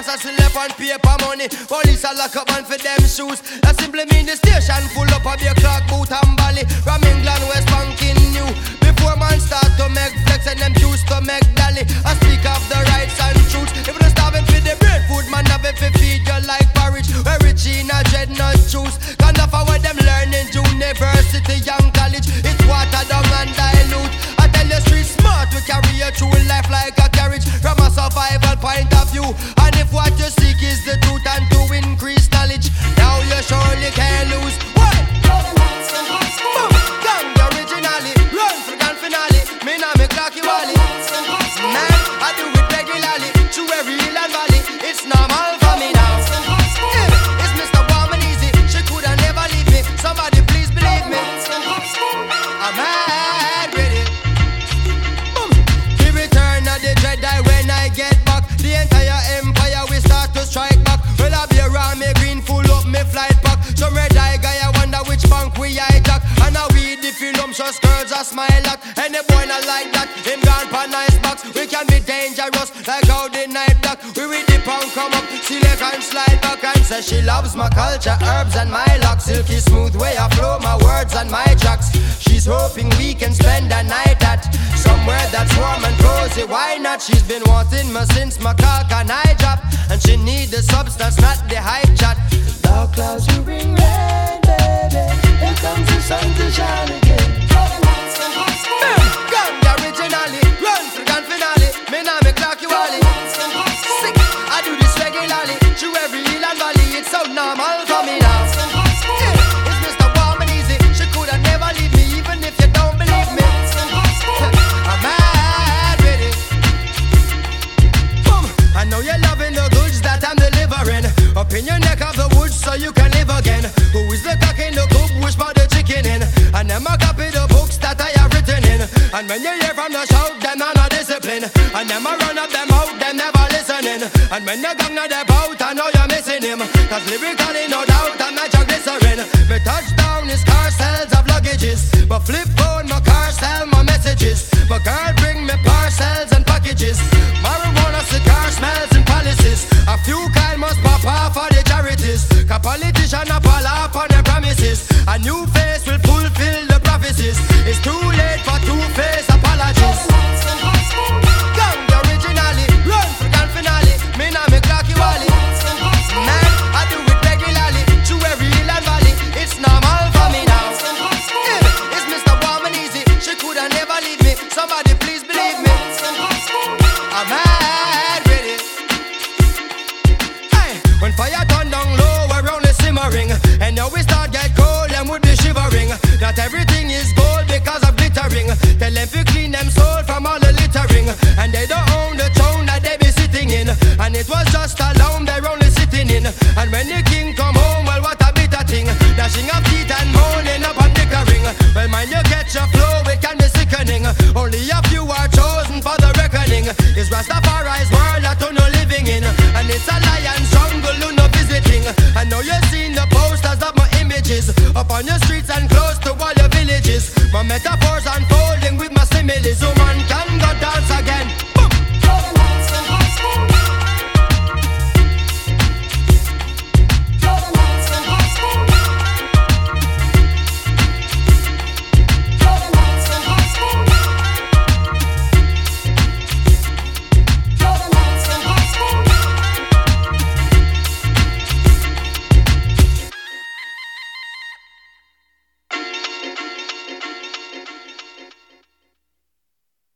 assassin left on paper money. Police a lock up man for them shoes. That simply mean the station full up of your clock, boot and bally. From England, West Banking new. Before man start to make flex and them choose to make dolly. I speak of the rights and truths. If you starving for the bread food, man have it for feed you like porridge. Where rich in a dread not juice. Can't afford what them learning university and college. It's watered down and dilute. I tell you street smart, we carry you through life like a carriage. From a survival point of view. And if what you seek is the truth and to increase knowledge, now you surely can't lose. What? Gang originally, run for grand finale. Me now me cocky wally. Man, I do it regularly. Through every hill and valley. It's normal for me now. Yeah, it's Mr. Warm and Easy. She coulda never leave me. Somebody please believe me. I'm mad with it. Boom. The return of the Jedi when I get back. The entire empire we start to strike back. Well I be around me green full up me flight pack. Some red eye guy I wonder which bank we hijack. And now we the filmshows girls a smile at. And the boy not like that. Him gone for nice box. We can be dangerous like how the night black. We with the pound come up, select and slide back. And say she loves my culture, herbs and my locks. Silky smooth way I flow my words and my tracks. She's hoping we can spend a night at somewhere that's warm and cozy. Why not? She's been wanting me since my cock and I drop. And she need the substance, not the hype chat. Dark clouds you bring rain, baby. Here comes the sun to shine again. Gun originally, run for grand finale. Me now me clock you all in. Sick, I do this regularly. Through every hill and valley, it's so normal for me now. Yeah, it's Mr. Warm and Easy. She coulda never leave me, even if you don't believe me. I'm mad with it. Boom, I know you're loving the goods that I'm delivering. Up in your neck of the woods so you can live again. Who is the cock in the coop? Wish for the chicken in. And them a copy the books that I have written in. And when you hear from the shout, them are not discipline. And them a run up them out, them never listening. And when the gang not about, I know you're missing him. Cause lyrically no doubt I'm not your glycerin. My touchdown is car sales of luggages. My flip phone, my car sell my messages. My girl bring me parcels and packages. Marijuana, cigar smells and palaces. A few kind must pop off for the charities. Cause politician a fall off on their promises. A new face will fulfill the prophecies. It's too late for two-faced apologies. Gang originally, run for grand finale. Me now me clocky wally. Man, I do it regularly. Through every hill and valley. It's normal for me now. Yeah, it's Mr. Warm and Easy. She coulda never leave me. Somebody please believe me. I'm mad with it. Hey, when fire turn down low, we're only simmering. And now we start get